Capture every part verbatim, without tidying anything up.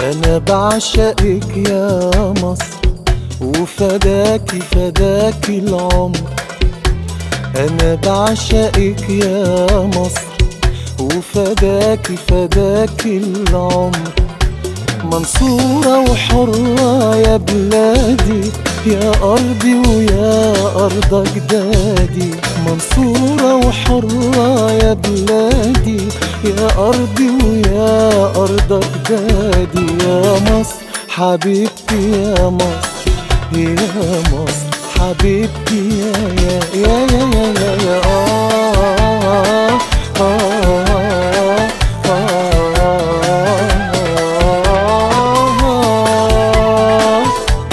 أنا بعشقك يا مصر، وفداكي فداكي العمر. أنا بعشقك يا مصر، وفداكي فداكي العمر. منصورة وحرة يا بلادي، يا أرضي ويا أرض أجدادي. منصورة وحرة يا بلادي، يا أرضي ويا أرض أجدادي. يا مصر حبيبتي يا مصر، يا مصر حبيبتي يا يا يا يا يا يا آه آه آه.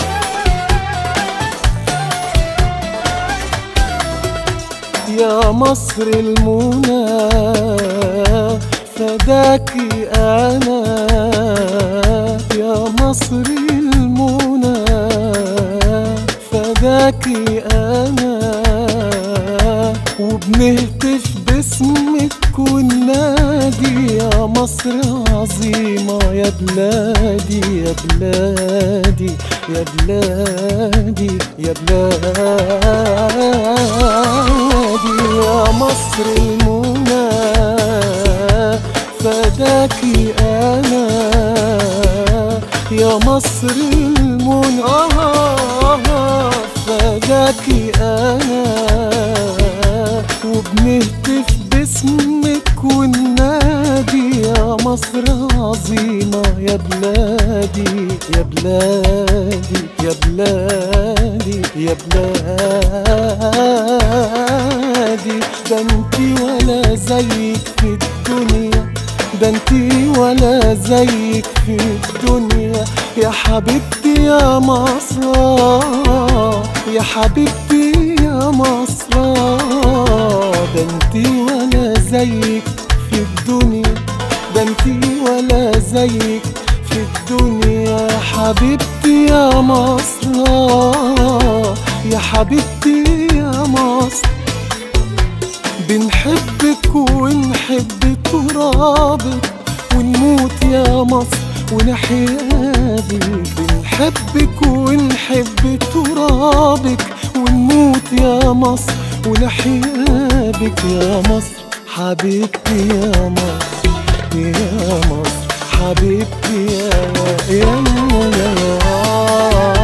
يا مصر المنى فداكي أنا، يا مصر المنى فداكي أنا. وبنهتف باسمك وننادي يا مصر عظيمة، يا بلادي يا بلادي يا بلادي يا بلادي. يا مصر المنى فداكي أنا، يا مصر المنى فداكي أنا. وبنهتف باسمك وننادي يا مصر عظيمة، يا بلادي يا بلادي يا بلادي يا بلادي. ده انتي ولا زيك في الدنيا، ده انتي ولا زيك في الدنيا. يا حبيبتي يا مصر، يا حبيبتي يا مصر. ده انتي ولا زيك في الدنيا، ده انتي ولا زيك في الدنيا. يا حبيبتي يا مصر، يا حبيبتي يا مصر. بنحبك ونحب ترابك، ونموت يا مصر ونحيا بك. بنحبك ونحب ترابك، ونموت يا مصر ونحيا بك. يا مصر حبيبتي يا مصر، يا مصر حبيبتي يا يا يا يا, يا, يا